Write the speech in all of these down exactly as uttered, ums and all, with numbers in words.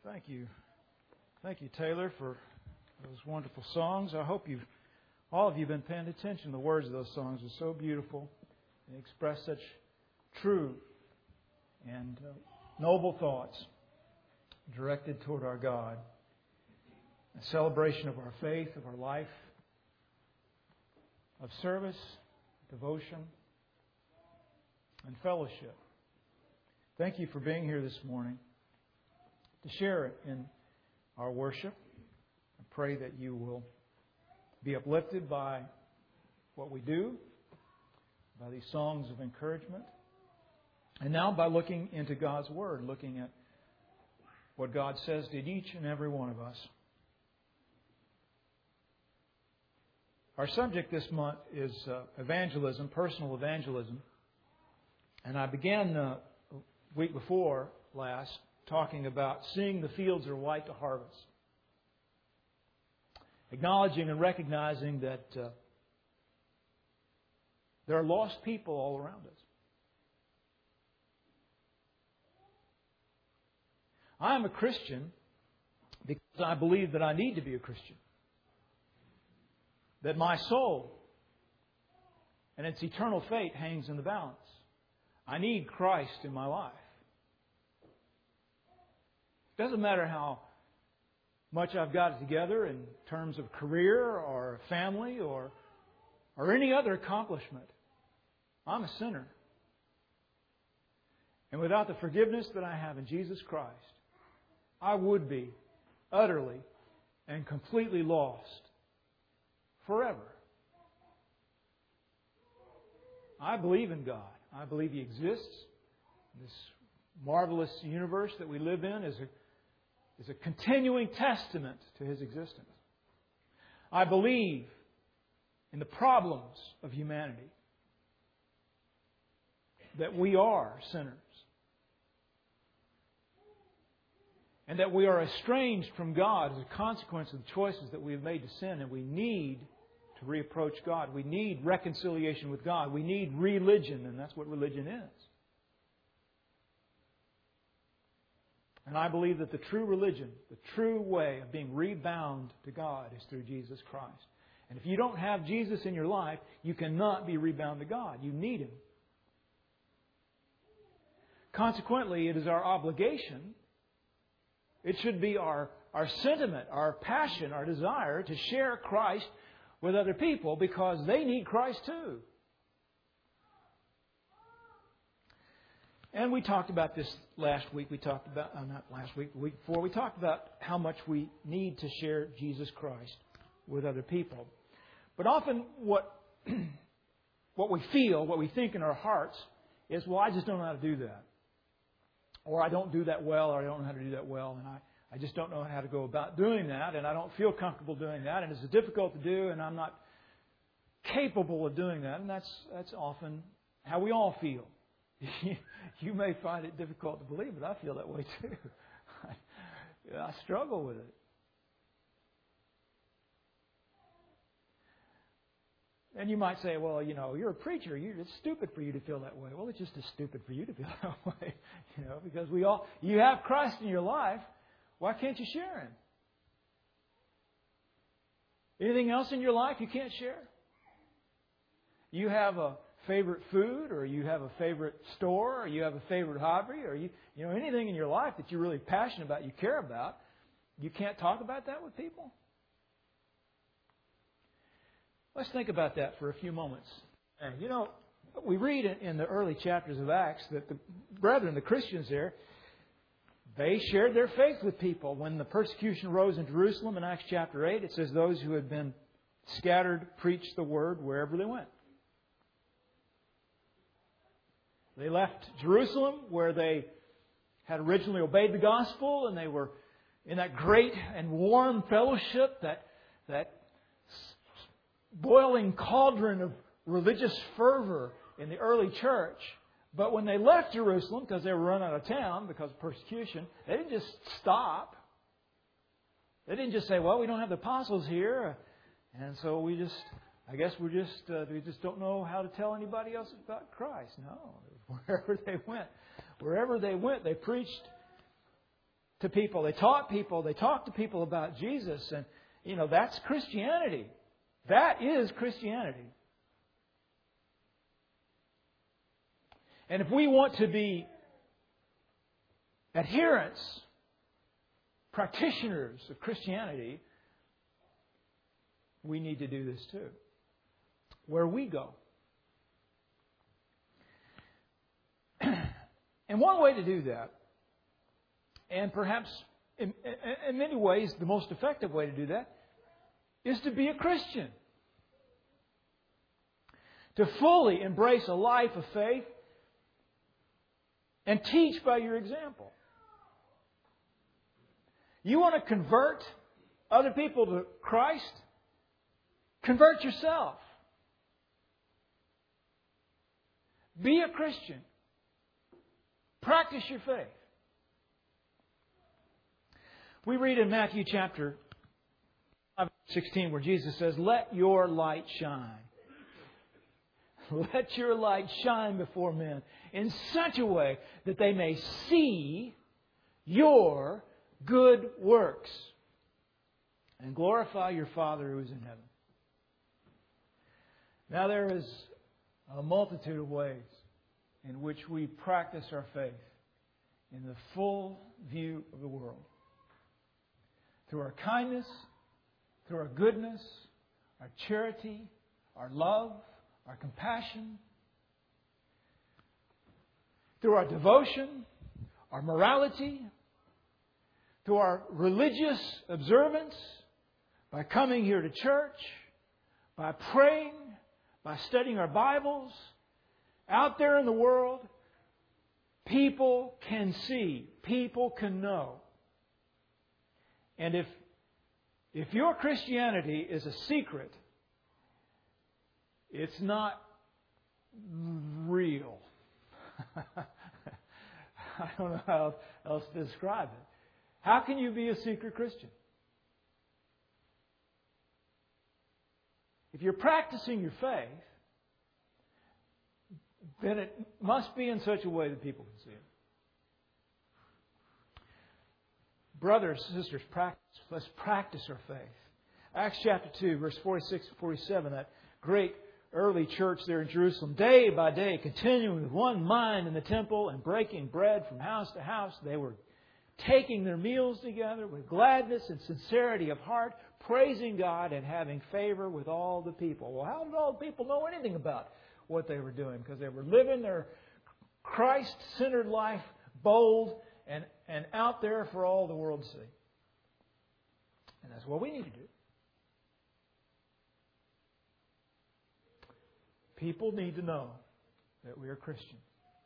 Thank you. Thank you, Taylor, for those wonderful songs. I hope you've, all of you have been paying attention. The words of those songs are so beautiful. They express such true and uh, noble thoughts directed toward our God. A celebration of our faith, of our life, of service, devotion, and fellowship. Thank you for being here this morning to share it in our worship. I pray that you will be uplifted by what we do, by these songs of encouragement, and now by looking into God's Word, looking at what God says to each and every one of us. Our subject this month is uh, evangelism, personal evangelism. And I began uh, a week before last talking about seeing the fields are white to harvest. Acknowledging and recognizing that uh, there are lost people all around us. I am a Christian because I believe that I need to be a Christian. That my soul and its eternal fate hangs in the balance. I need Christ in my life. It doesn't matter how much I've got it together in terms of career or family or, or any other accomplishment. I'm a sinner. And without the forgiveness that I have in Jesus Christ, I would be utterly and completely lost forever. I believe in God. I believe He exists. This marvelous universe that we live in is a, is a continuing testament to His existence. I believe in the problems of humanity. That we are sinners. And that we are estranged from God as a consequence of the choices that we have made to sin, and we need to reapproach God. We need reconciliation with God. We need religion, and that's what religion is. And I believe that the true religion, the true way of being rebound to God is through Jesus Christ. And if you don't have Jesus in your life, you cannot be rebound to God. You need Him. Consequently, it is our obligation, it should be our, our sentiment, our passion, our desire to share Christ with other people because they need Christ too. And we talked about this last week. We talked about, uh, not last week, the week before. We talked about how much we need to share Jesus Christ with other people. But often what, what we feel, what we think in our hearts is, well, I just don't know how to do that. Or I don't do that well, or I don't know how to do that well, and I, I just don't know how to go about doing that, and I don't feel comfortable doing that, and it's difficult to do, and I'm not capable of doing that, and that's that's often how we all feel. You may find it difficult to believe, but I feel that way too. I, I struggle with it. And you might say, well, you know, you're a preacher. You, it's stupid for you to feel that way. Well, it's just as stupid for you to feel that way, you know, because we all, you have Christ in your life. Why can't you share Him? Anything else in your life you can't share? You have a favorite food, or you have a favorite store, or you have a favorite hobby, or you, you know, anything in your life that you're really passionate about, you care about. You can't talk about that with people? Let's think about that for a few moments. And, you know, we read in the early chapters of Acts that the brethren, the Christians there, they shared their faith with people. When the persecution rose in Jerusalem in Acts chapter eight, it says those who had been scattered preached the word wherever they went. They left Jerusalem, where they had originally obeyed the gospel, and they were in that great and warm fellowship, that that boiling cauldron of religious fervor in the early church. But when they left Jerusalem, because they were run out of town because of persecution, they didn't just stop. They didn't just say, well, we don't have the apostles here, and so we just, I guess we're just, uh, we just don't know how to tell anybody else about Christ. No, wherever they went, wherever they went, they preached to people. They taught people. They talked to people about Jesus. And, you know, that's Christianity. That is Christianity. And if we want to be adherents, practitioners of Christianity, we need to do this too. Where we go. And one way to do that, and perhaps in, in many ways the most effective way to do that, is to be a Christian. To fully embrace a life of faith and teach by your example. You want to convert other people to Christ? Convert yourself. Be a Christian. Practice your faith. We read in Matthew chapter sixteen where Jesus says, "Let your light shine." Let your light shine before men in such a way that they may see your good works and glorify your Father who is in heaven. Now there is a multitude of ways in which we practice our faith in the full view of the world. Through our kindness, through our goodness, our charity, our love, our compassion, through our devotion, our morality, through our religious observance, by coming here to church, by praying, by studying our Bibles. Out there in the world, people can see, people can know. And if, if your Christianity is a secret, it's not real. I don't know how else to describe it. How can you be a secret Christian? If you're practicing your faith, then it must be in such a way that people can see it. Brothers and sisters, practice. Let's practice our faith. Acts chapter two, verse forty-six and forty-seven, that great early church there in Jerusalem, day by day, continuing with one mind in the temple and breaking bread from house to house. They were taking their meals together with gladness and sincerity of heart, praising God and having favor with all the people. Well, how did all the people know anything about what they were doing? Because they were living their Christ-centered life, bold and, and out there for all the world to see. And that's what we need to do. People need to know that we are Christians.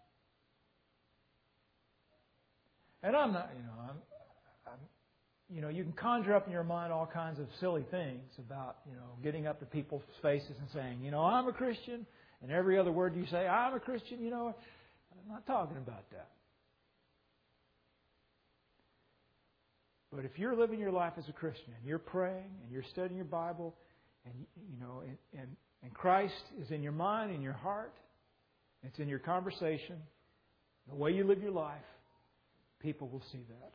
And I'm not, you know, I'm, I'm, you know, you can conjure up in your mind all kinds of silly things about, you know, getting up to people's faces and saying, you know, I'm a Christian. And every other word you say, I'm a Christian, you know, I'm not talking about that. But if you're living your life as a Christian and you're praying and you're studying your Bible and, you know, and, and, and Christ is in your mind, in your heart, it's in your conversation, the way you live your life, people will see that.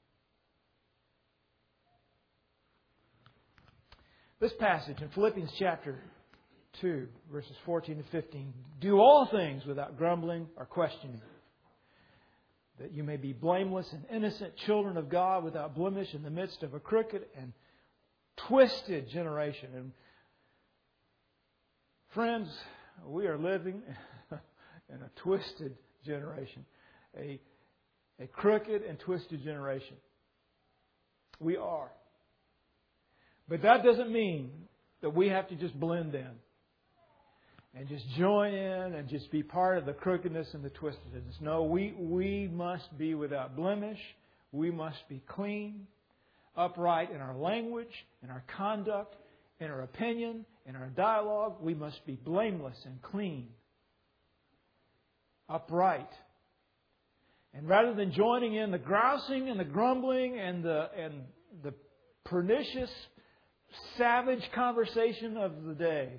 This passage in Philippians chapter two, verses fourteen to fifteen, do all things without grumbling or questioning, that you may be blameless and innocent children of God without blemish in the midst of a crooked and twisted generation. And friends, we are living in a twisted generation. A, a crooked and twisted generation. We are. But that doesn't mean that we have to just blend in and just join in and just be part of the crookedness and the twistedness. No, we, we must be without blemish. We must be clean, upright in our language, in our conduct, in our opinion, in our dialogue. We must be blameless and clean, upright. And rather than joining in the grousing and the grumbling and the and the pernicious, savage conversation of the day,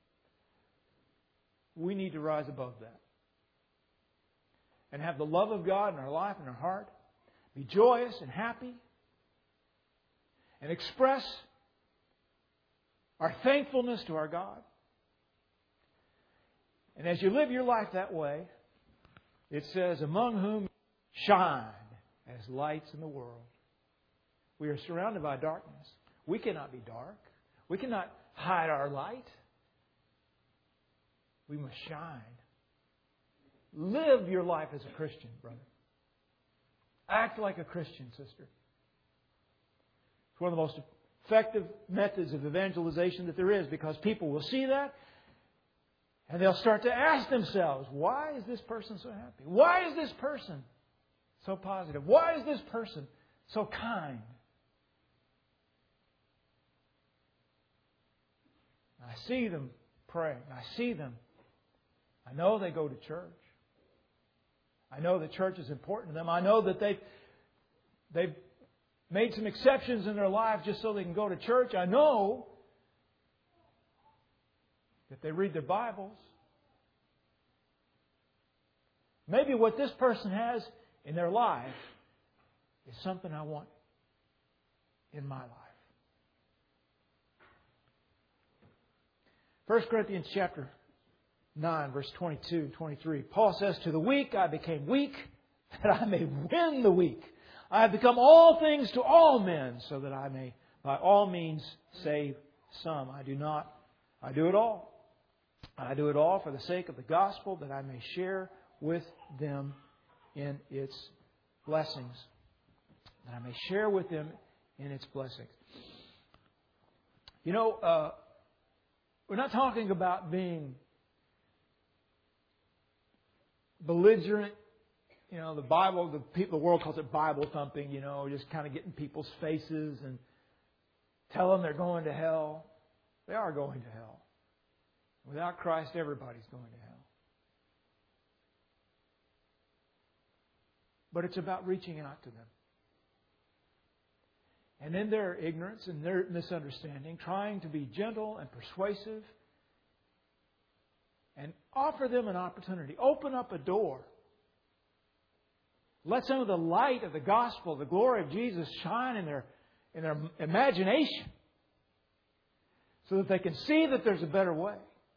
we need to rise above that. And have the love of God in our life and our heart. be joyous and happy, and express our thankfulness to our God. And as you live your life that way, it says, among whom shine as lights in the world. We are surrounded by darkness. We cannot be dark. We cannot hide our light. We must shine. Live your life as a Christian, brother. Act like a Christian, sister. It's one of the most effective methods of evangelization that there is, because people will see that and they'll start to ask themselves, why is this person so happy? Why is this person so positive? Why is this person so kind? I see them praying. I see them. I know they go to church. I know that church is important to them. I know that they've, they've made some exceptions in their lives just so they can go to church. I know that they read their Bibles. Maybe what this person has in their life is something I want in my life. First Corinthians chapter nine, verse twenty-two and twenty-three. Paul says, to the weak I became weak, that I may win the weak. I have become all things to all men, so that I may by all means save some. I do not, I do it all. I do it all for the sake of the gospel, that I may share with them in its blessings. That I may share with them in its blessings. You know, uh, we're not talking about being belligerent. You know, the Bible, the people, the world calls it Bible thumping, you know, just kind of getting people's faces and tell them they're going to hell. They are going to hell. Without Christ, everybody's going to hell. But it's about reaching out to them. And in their ignorance and their misunderstanding, trying to be gentle and persuasive and offer them an opportunity. Open up a door. Let some of the light of the gospel, the glory of Jesus, shine in their, in their imagination, so that they can see that there's a better way.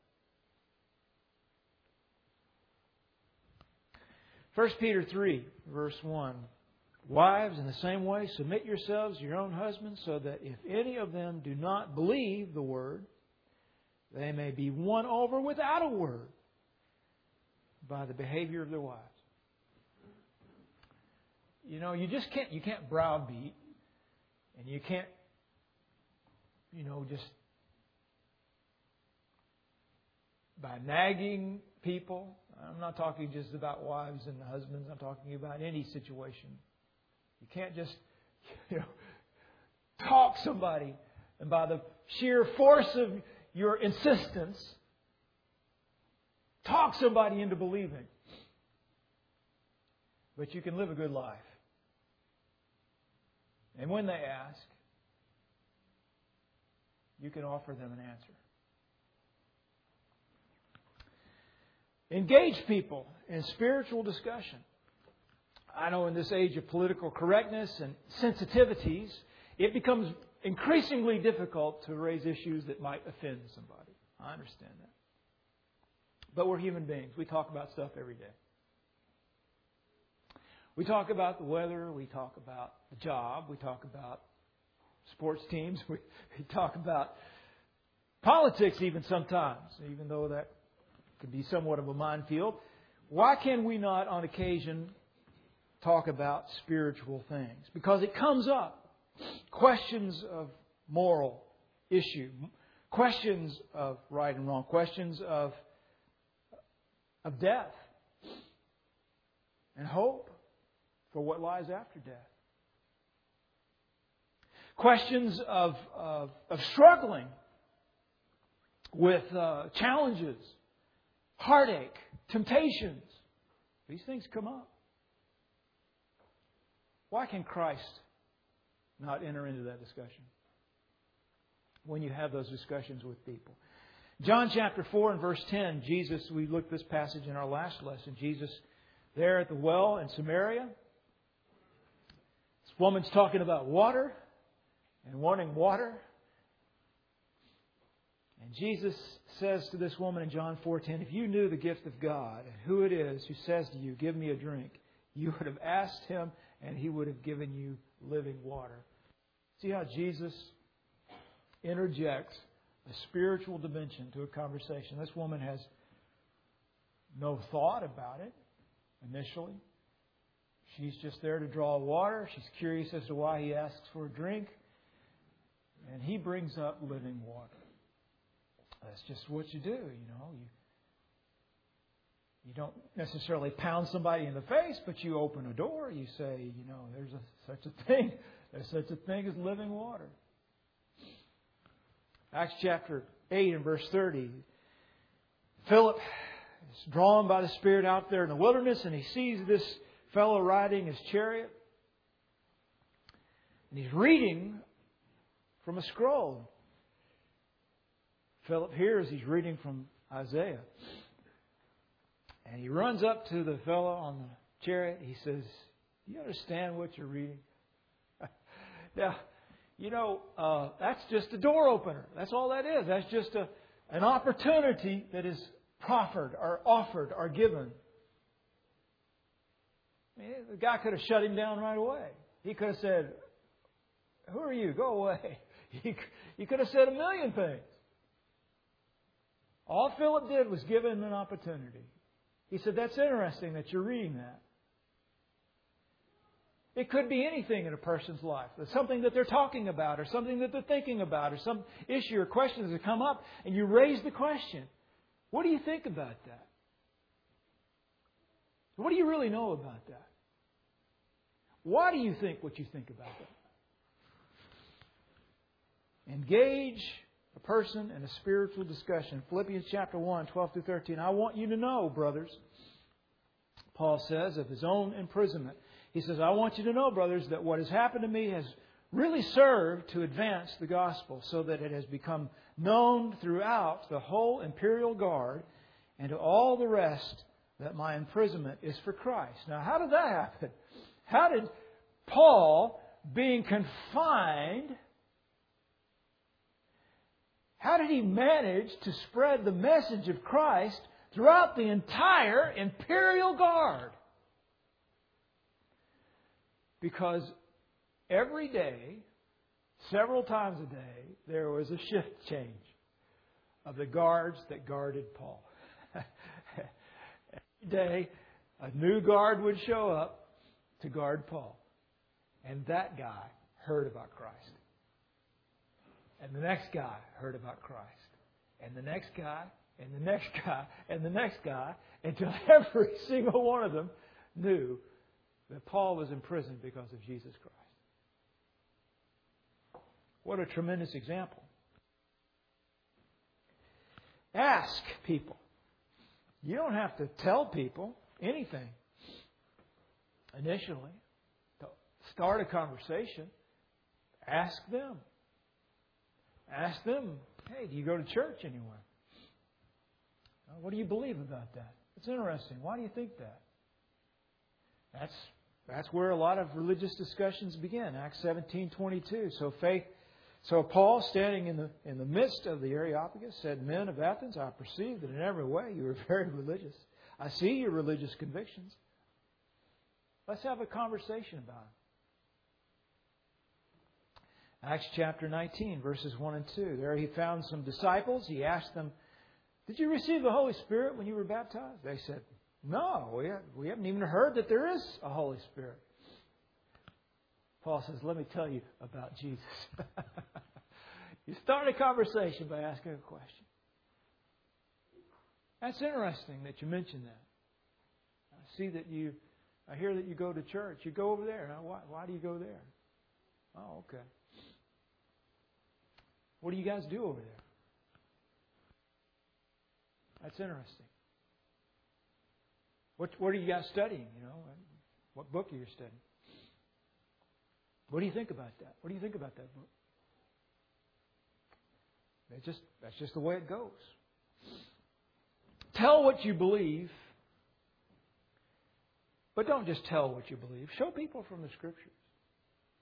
First Peter three, verse one. Wives, in the same way, submit yourselves to your own husbands, so that if any of them do not believe the word, they may be won over without a word by the behavior of their wives. You know, you just can't, you can't browbeat, and you can't, you know, just by nagging people. I'm not talking just about wives and husbands. I'm talking about any situation. You can't just, you know, talk somebody, and by the sheer force of your insistence, talk somebody into believing. But you can live a good life. And when they ask, you can offer them an answer. Engage people in spiritual discussion. I know in this age of political correctness and sensitivities, it becomes increasingly difficult to raise issues that might offend somebody. I understand that. But we're human beings. We talk about stuff every day. We talk about the weather. We talk about the job. We talk about sports teams. We, we talk about politics even sometimes, even though that could be somewhat of a minefield. Why can we not, on occasion, talk about spiritual things? Because it comes up. Questions of moral issue. Questions of right and wrong. Questions of, of death. And hope for what lies after death. Questions of, of, of struggling with uh, challenges, heartache, temptations. These things come up. Why can Christ not enter into that discussion when you have those discussions with people? John chapter four and verse ten, Jesus, we looked at this passage in our last lesson. Jesus, there at the well in Samaria, woman's talking about water and wanting water. And Jesus says to this woman in John four ten, if you knew the gift of God and who it is who says to you, give me a drink, you would have asked Him and He would have given you living water. See how Jesus interjects a spiritual dimension to a conversation. This woman has no thought about it initially. She's just there to draw water. She's curious as to why He asks for a drink. And He brings up living water. That's just what you do, you know. You, you don't necessarily pound somebody in the face, but you open a door. You say, you know, there's a, such a thing. There's such a thing as living water. Acts chapter eight and verse thirty. Philip is drawn by the Spirit out there in the wilderness, and he sees this fellow riding his chariot. And he's reading from a scroll. Philip hears he's reading from Isaiah. And he runs up to the fellow on the chariot. He says, do you understand what you're reading? Now, you know, uh, that's just a door opener. That's all that is. That's just a, an opportunity that is proffered or offered or given. I mean, the guy could have shut him down right away. He could have said, who are you? Go away. He, he could have said a million things. All Philip did was give him an opportunity. He said, that's interesting that you're reading that. It could be anything in a person's life. It's something that they're talking about or something that they're thinking about or some issue or questions that come up, and you raise the question. What do you think about that? What do you really know about that? Why do you think what you think about that? Engage a person in a spiritual discussion. Philippians chapter one, twelve through thirteen. I want you to know, brothers, Paul says, of his own imprisonment. He says, I want you to know, brothers, that what has happened to me has really served to advance the gospel so that it has become known throughout the whole imperial guard and to all the rest that my imprisonment is for Christ. Now, how did that happen? How did Paul, being confined, how did he manage to spread the message of Christ throughout the entire imperial guard? Because every day, several times a day, there was a shift change of the guards that guarded Paul. Every day, a new guard would show up to guard Paul. And that guy heard about Christ. And the next guy heard about Christ. And the next guy, and the next guy, and the next guy, until every single one of them knew that Paul was in prison because of Jesus Christ. What a tremendous example. Ask people. You don't have to tell people anything initially. To start a conversation, ask them. Ask them, hey, do you go to church anywhere? What do you believe about that? It's interesting. Why do you think that? That's That's where a lot of religious discussions begin. Acts seventeen twenty-two. So faith. So Paul, standing in the in the midst of the Areopagus, said, "Men of Athens, I perceive that in every way you are very religious. I see your religious convictions. Let's have a conversation about it." Acts chapter nineteen, verses one and two. There he found some disciples. He asked them, "Did you receive the Holy Spirit when you were baptized?" They said, "No, we have, we haven't even heard that there is a Holy Spirit." Paul says, "Let me tell you about Jesus." You start a conversation by asking a question. That's interesting that you mentioned that. I see that you, I hear that you go to church. You go over there. Now, why, why do you go there? Oh, okay. What do you guys do over there? That's interesting. What, what are you guys studying? You know, what book are you studying? What do you think about that? What do you think about that book? That's just that's just the way it goes. Tell what you believe, but don't just tell what you believe. Show people from the Scriptures.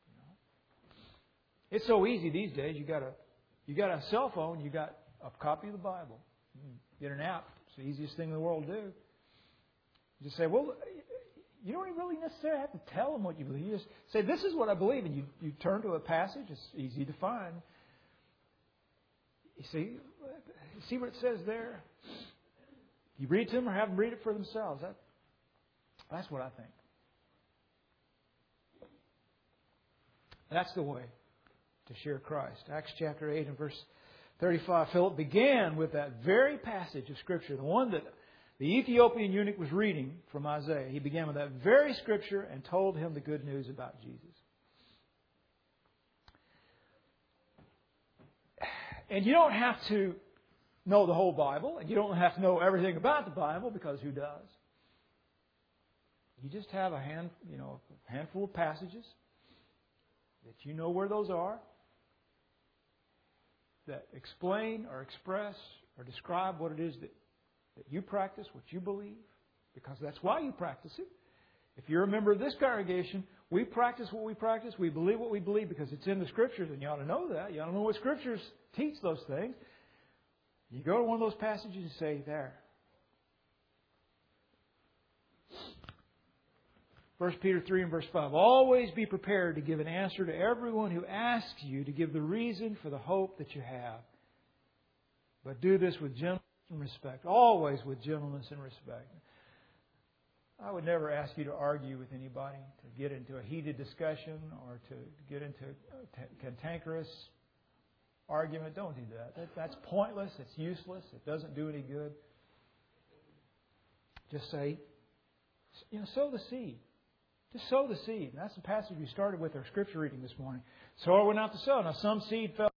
It's so easy these days. You got a you got a cell phone. You got a copy of the Bible. You get an app. It's the easiest thing in the world to do. You just say, well, you don't really necessarily have to tell them what you believe. You just say, this is what I believe, and you, you turn to a passage. It's easy to find. You see, you see what it says there. You read to them or have them read it for themselves. That, that's what I think. That's the way to share Christ. Acts chapter eight and verse thirty-five. Philip began with that very passage of Scripture, the one that the Ethiopian eunuch was reading from Isaiah. He began with that very Scripture and told him the good news about Jesus. And you don't have to know the whole Bible, and you don't have to know everything about the Bible, because who does? You just have a hand, you know, a handful of passages that you know where those are, that explain or express or describe what it is that, that you practice, what you believe, because that's why you practice it. If you're a member of this congregation, we practice what we practice, we believe what we believe because it's in the Scriptures, and you ought to know that. You ought to know what Scriptures teach those things. You go to one of those passages and say, there. First Peter three and verse five. Always be prepared to give an answer to everyone who asks you to give the reason for the hope that you have. But do this with gentleness and respect. Always with gentleness and respect. I would never ask you to argue with anybody, to get into a heated discussion or to get into a cantankerous argument. Don't do that. that. That's pointless. It's useless. It doesn't do any good. Just say, you know, sow the seed. Just sow the seed. And that's the passage we started with our Scripture reading this morning. Sower went out to sow. Now some seed fell